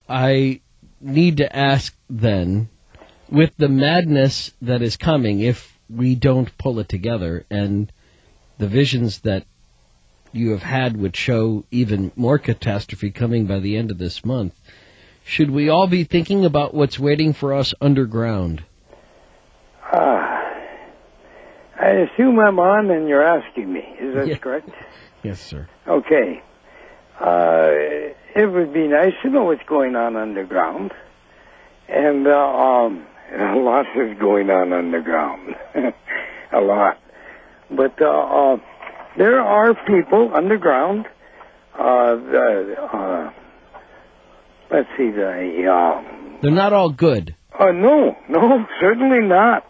I need to ask then, with the madness that is coming, if we don't pull it together, and the visions that you have had would show even more catastrophe coming by the end of this month, should we all be thinking about what's waiting for us underground? I assume I'm on and you're asking me. Is that correct? Yes, sir. Okay. It would be nice to know what's going on underground. And a lot is going on underground. A lot. But there are people underground. Let's see. They're not all good. No, certainly not.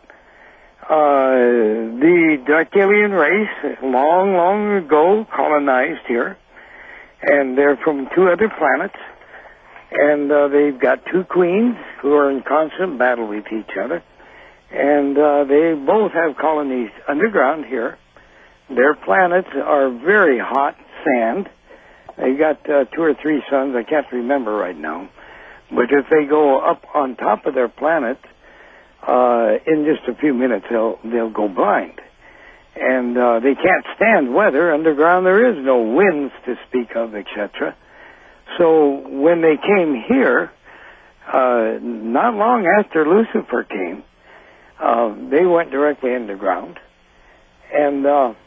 The Darkelian race, long, long ago, colonized here, and they're from 2 other planets, and they've got 2 queens who are in constant battle with each other, and they both have colonies underground here. Their planets are very hot sand. They've got 2 or 3 suns, I can't remember right now, but if they go up on top of their planet, in just a few minutes they'll go blind. And they can't stand weather. Underground there is no winds to speak of, etc. So when they came here, not long after Lucifer came, they went directly underground. And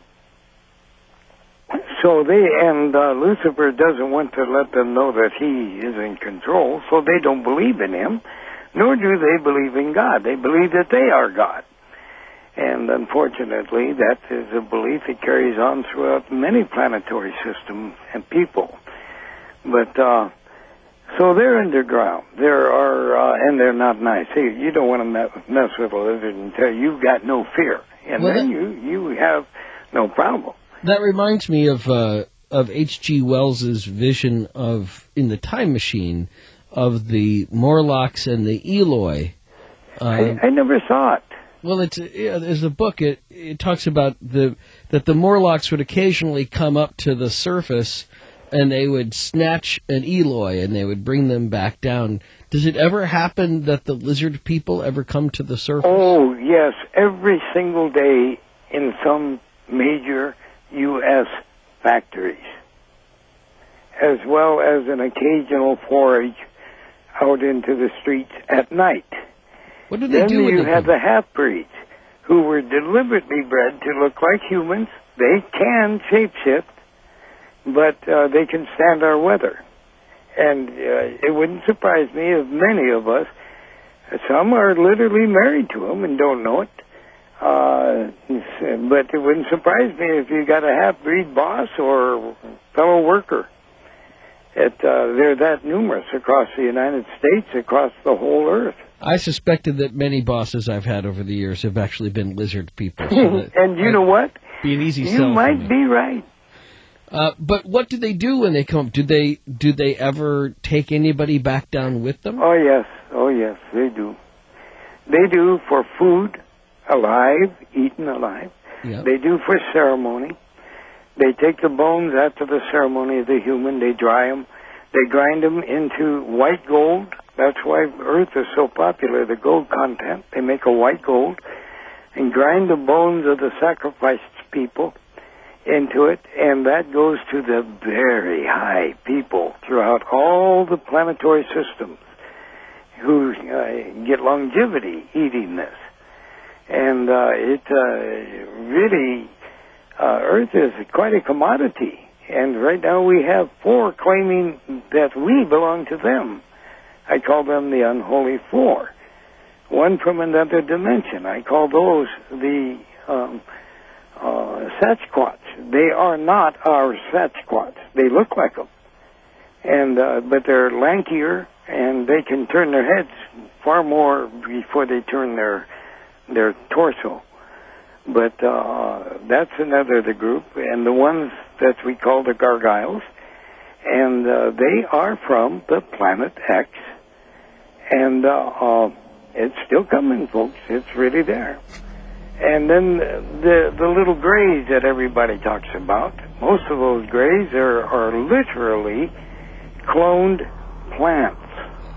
Lucifer doesn't want to let them know that he is in control, so they don't believe in him. Nor do they believe in God. They believe that they are God. And unfortunately, that is a belief that carries on throughout many planetary systems and people. But, so they're underground. There are, and they're not nice. Hey, you don't want to mess with a lizard until you've got no fear. And then you have no problem. That reminds me of H.G. Wells's vision of, in the Time Machine, of the Morlocks and the Eloi. I never saw it. Well, there's a book. It talks about that the Morlocks would occasionally come up to the surface, and they would snatch an Eloi and they would bring them back down. Does it ever happen that the lizard people ever come to the surface? Oh yes, every single day in some major U.S. factories, as well as an occasional forage out into the streets at night. What do they do? Then you have the half-breeds who were deliberately bred to look like humans. They can shapeshift, but they can stand our weather. And it wouldn't surprise me if many of us, some are literally married to them and don't know it, but it wouldn't surprise me if you got a half-breed boss or fellow worker. They're that numerous across the United States, across the whole earth. I suspected that many bosses I've had over the years have actually been lizard people. So and you know what? Be an easy you sell. You might be right. But what do they do when they come? Do they ever take anybody back down with them? Oh yes, they do. They do for food, alive, eaten alive. Yeah. They do for ceremony. They take the bones after the ceremony of the human, they dry them, they grind them into white gold. That's why Earth is so popular, the gold content. They make a white gold and grind the bones of the sacrificed people into it, and that goes to the very high people throughout all the planetary systems who get longevity eating this. And really... Earth is quite a commodity, and right now we have 4 claiming that we belong to them. I call them the unholy 4. One from another dimension. I call those the Sasquatch. They are not our Sasquatch. They look like them, and but they're lankier, and they can turn their heads far more before they turn their torso. But that's another the group, and the ones that we call the Gargoyles, and they are from the planet X, and it's still coming, folks. It's really there. And then the little grays that everybody talks about, most of those grays are literally cloned plants.